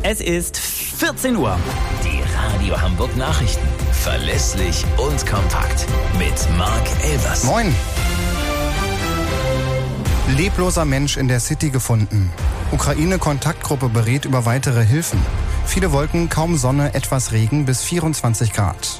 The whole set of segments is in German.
Es ist 14 Uhr. Die Radio Hamburg Nachrichten. Verlässlich und kompakt. Mit Marc Elvers. Moin. Lebloser Mensch in der City gefunden. Ukraine-Kontaktgruppe berät über weitere Hilfen. Viele Wolken, kaum Sonne, etwas Regen bis 24 Grad.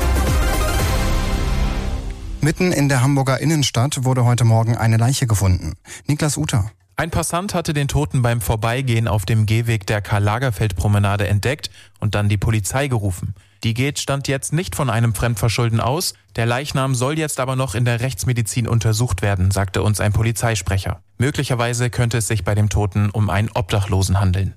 Mitten in der Hamburger Innenstadt wurde heute Morgen eine Leiche gefunden. Niklas Uter. Ein Passant hatte den Toten beim Vorbeigehen auf dem Gehweg der Karl-Lagerfeld-Promenade entdeckt und dann die Polizei gerufen. Die geht Stand jetzt nicht von einem Fremdverschulden aus. Der Leichnam soll jetzt aber noch in der Rechtsmedizin untersucht werden, sagte uns ein Polizeisprecher. Möglicherweise könnte es sich bei dem Toten um einen Obdachlosen handeln.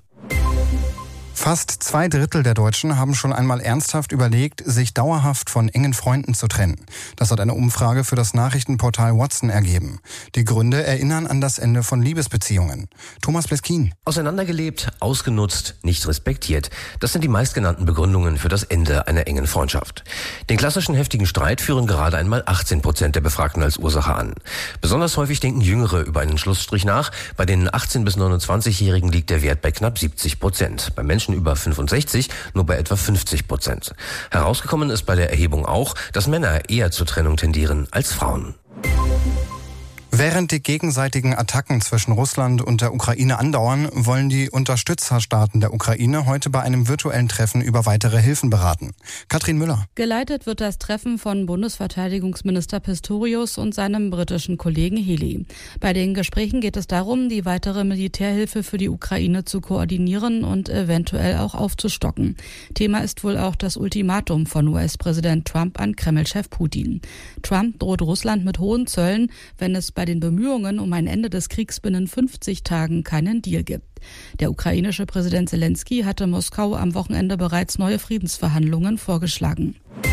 Fast 2/3 der Deutschen haben schon einmal ernsthaft überlegt, sich dauerhaft von engen Freunden zu trennen. Das hat eine Umfrage für das Nachrichtenportal Watson ergeben. Die Gründe erinnern an das Ende von Liebesbeziehungen. Thomas Bleskin. Auseinandergelebt, ausgenutzt, nicht respektiert. Das sind die meistgenannten Begründungen für das Ende einer engen Freundschaft. Den klassischen heftigen Streit führen gerade einmal 18% der Befragten als Ursache an. Besonders häufig denken Jüngere über einen Schlussstrich nach. Bei den 18- bis 29-Jährigen liegt der Wert bei knapp 70%. Bei Menschen über 65 nur bei etwa 50%. Herausgekommen ist bei der Erhebung auch, dass Männer eher zur Trennung tendieren als Frauen. Während die gegenseitigen Attacken zwischen Russland und der Ukraine andauern, wollen die Unterstützerstaaten der Ukraine heute bei einem virtuellen Treffen über weitere Hilfen beraten. Katrin Müller. Geleitet wird das Treffen von Bundesverteidigungsminister Pistorius und seinem britischen Kollegen Healey. Bei den Gesprächen geht es darum, die weitere Militärhilfe für die Ukraine zu koordinieren und eventuell auch aufzustocken. Thema ist wohl auch das Ultimatum von US-Präsident Trump an Kreml-Chef Putin. Trump droht Russland mit hohen Zöllen, wenn es bei den Bemühungen um ein Ende des Kriegs binnen 50 Tagen keinen Deal gibt. Der ukrainische Präsident Zelensky hatte Moskau am Wochenende bereits neue Friedensverhandlungen vorgeschlagen.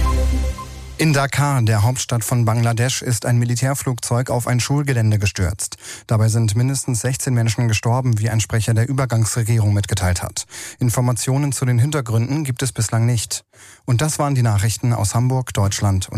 In Dhaka, der Hauptstadt von Bangladesch, ist ein Militärflugzeug auf ein Schulgelände gestürzt. Dabei sind mindestens 16 Menschen gestorben, wie ein Sprecher der Übergangsregierung mitgeteilt hat. Informationen zu den Hintergründen gibt es bislang nicht. Und das waren die Nachrichten aus Hamburg, Deutschland und